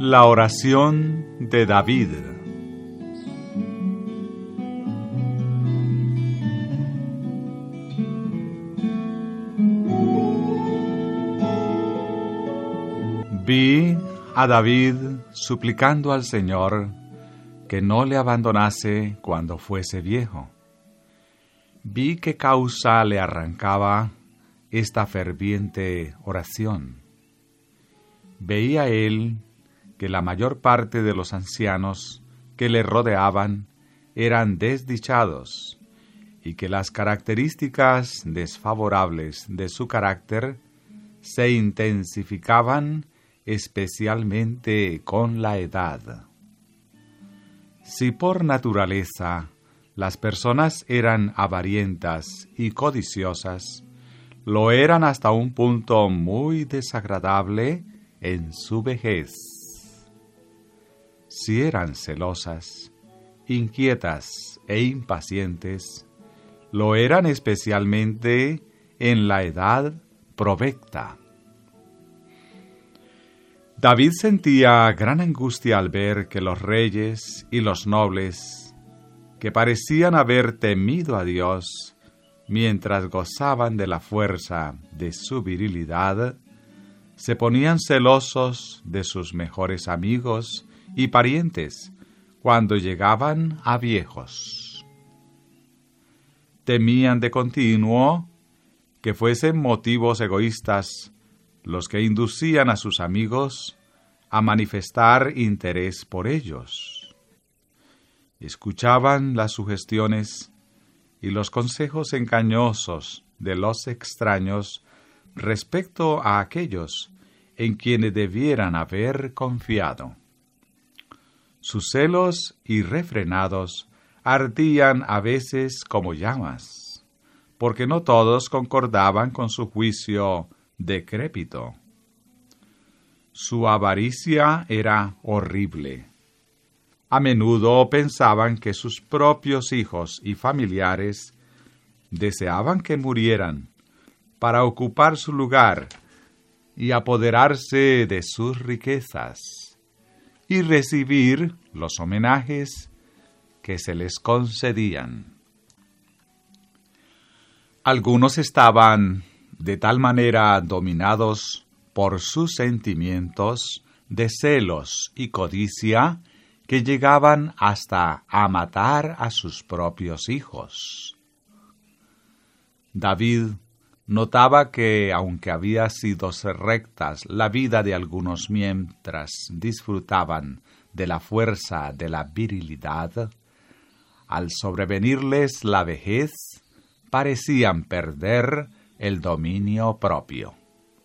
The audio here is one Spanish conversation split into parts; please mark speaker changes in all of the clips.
Speaker 1: La oración de David. Vi a David suplicando al Señor que no le abandonase cuando fuese viejo. Vi qué causa le arrancaba esta ferviente oración. Veía él que la mayor parte de los ancianos que le rodeaban eran desdichados y que las características desfavorables de su carácter se intensificaban especialmente con la edad. Si por naturaleza las personas eran avarientas y codiciosas, lo eran hasta un punto muy desagradable en su vejez. Si eran celosas, inquietas e impacientes, lo eran especialmente en la edad provecta. David sentía gran angustia al ver que los reyes y los nobles, que parecían haber temido a Dios mientras gozaban de la fuerza de su virilidad, se ponían celosos de sus mejores amigos y parientes cuando llegaban a viejos. Temían de continuo que fuesen motivos egoístas los que inducían a sus amigos a manifestar interés por ellos. Escuchaban las sugestiones y los consejos engañosos de los extraños respecto a aquellos en quienes debieran haber confiado. Sus celos irrefrenados ardían a veces como llamas, porque no todos concordaban con su juicio decrépito. Su avaricia era horrible. A menudo pensaban que sus propios hijos y familiares deseaban que murieran para ocupar su lugar y apoderarse de sus riquezas y recibir los homenajes que se les concedían. Algunos estaban de tal manera dominados por sus sentimientos de celos y codicia que llegaban hasta a matar a sus propios hijos. David notaba que, aunque había sido rectas la vida de algunos mientras disfrutaban de la fuerza de la virilidad, al sobrevenirles la vejez, parecían perder el dominio propio.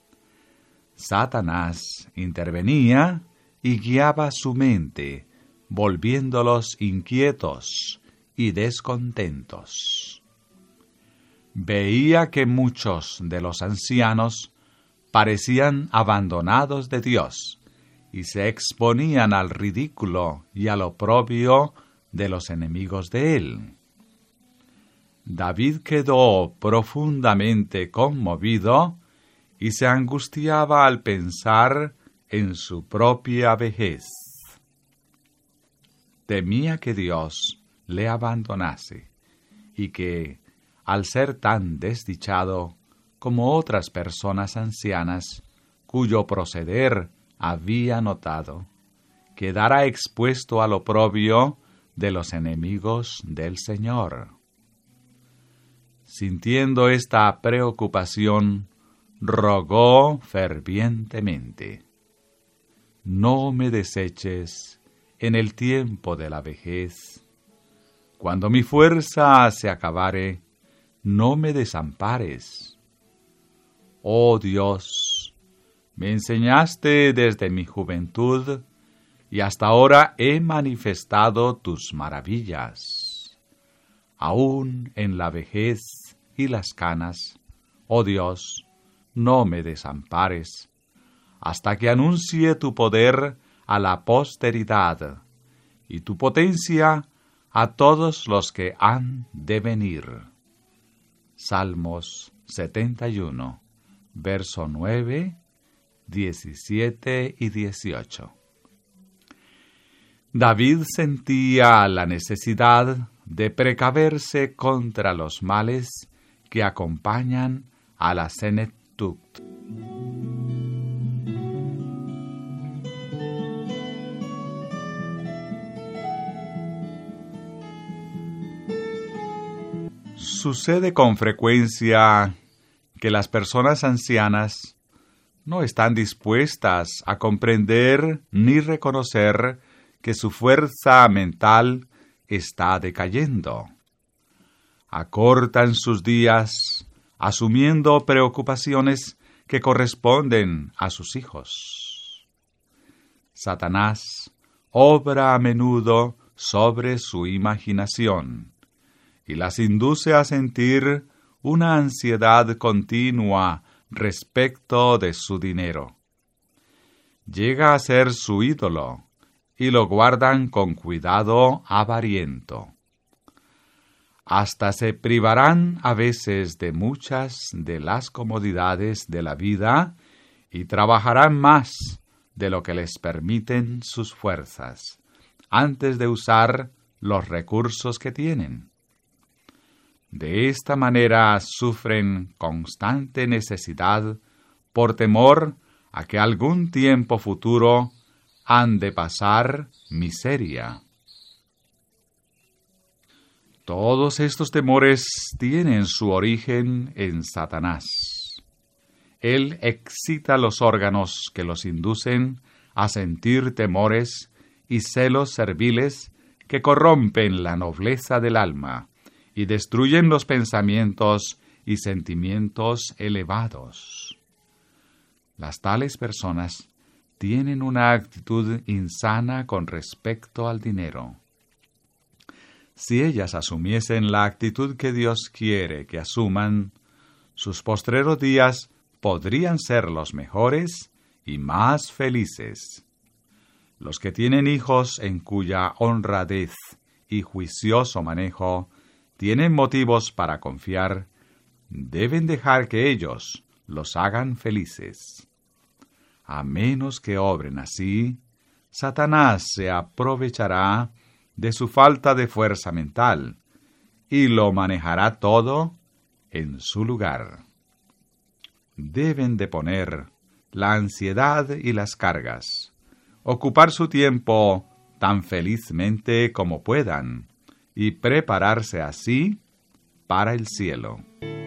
Speaker 1: Satanás intervenía y guiaba su mente, volviéndolos inquietos y descontentos. Veía que muchos de los ancianos parecían abandonados de Dios y se exponían al ridículo y al oprobio de los enemigos de él. David quedó profundamente conmovido y se angustiaba al pensar en su propia vejez. Temía que Dios le abandonase y que, al ser tan desdichado como otras personas ancianas cuyo proceder había notado, quedara expuesto al oprobio de los enemigos del Señor. Sintiendo esta preocupación, rogó fervientemente: «No me deseches en el tiempo de la vejez. Cuando mi fuerza se acabare, no me desampares. Oh Dios, me enseñaste desde mi juventud y hasta ahora he manifestado tus maravillas. Aún en la vejez y las canas, oh Dios, no me desampares, hasta que anuncie tu poder a la posteridad y tu potencia a todos los que han de venir». Salmos 71, verso 9, 17 y 18. David sentía la necesidad de precaverse contra los males que acompañan a la senectud. Sucede con frecuencia que las personas ancianas no están dispuestas a comprender ni reconocer que su fuerza mental está decayendo. Acortan sus días asumiendo preocupaciones que corresponden a sus hijos. Satanás obra a menudo sobre su imaginación y las induce a sentir una ansiedad continua respecto de su dinero. Llega a ser su ídolo y lo guardan con cuidado avariento. Hasta se privarán a veces de muchas de las comodidades de la vida y trabajarán más de lo que les permiten sus fuerzas, antes de usar los recursos que tienen. De esta manera sufren constante necesidad por temor a que algún tiempo futuro han de pasar miseria. Todos estos temores tienen su origen en Satanás. Él excita los órganos que los inducen a sentir temores y celos serviles que corrompen la nobleza del alma y destruyen los pensamientos y sentimientos elevados. Las tales personas tienen una actitud insana con respecto al dinero. Si ellas asumiesen la actitud que Dios quiere que asuman, sus postreros días podrían ser los mejores y más felices. Los que tienen hijos en cuya honradez y juicioso manejo tienen motivos para confiar, deben dejar que ellos los hagan felices. A menos que obren así, Satanás se aprovechará de su falta de fuerza mental y lo manejará todo en su lugar. Deben de poner la ansiedad y las cargas, ocupar su tiempo tan felizmente como puedan y prepararse así para el cielo.